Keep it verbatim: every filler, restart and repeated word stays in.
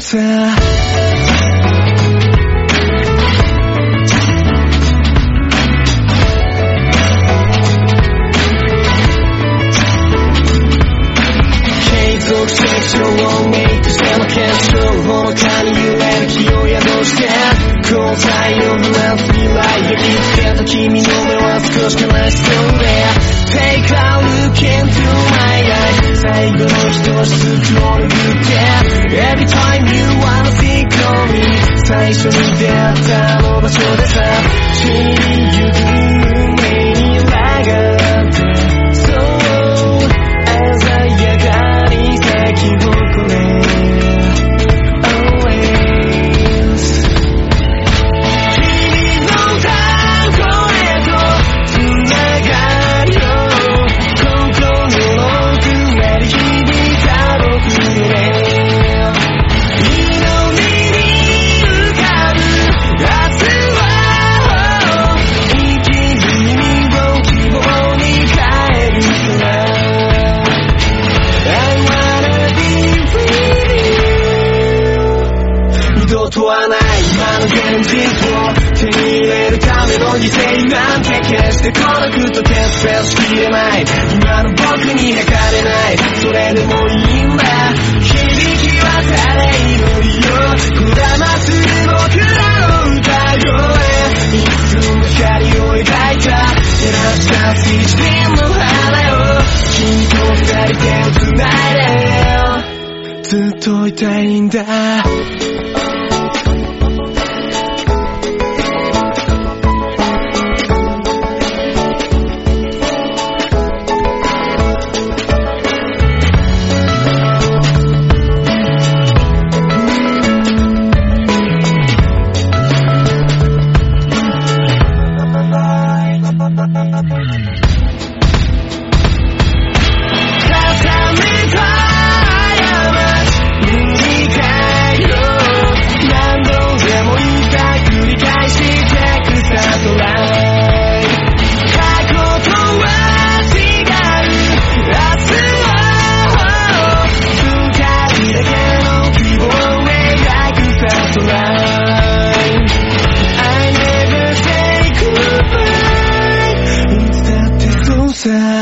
さ証明としての結晶ほのかに揺れる気を宿して交際を放つ未来で見つけた君の目は少し悲しそうで Take a look into my eyes 最後の一つスクロール見て Every time you wanna think of me 最初に出会ったあの場所でさ死にゆく運命にラがってそう鮮やかに咲き誇れとはない今の現実を手に入れるための犠牲なんて決して孤独と決別しきれない今の僕に泣かれないそれでもいいんだ響き渡れ祈りよこだます僕らの歌声いくつの光を描いた照らした水瓶の花よ君と二人手をつないでずっといたいんださ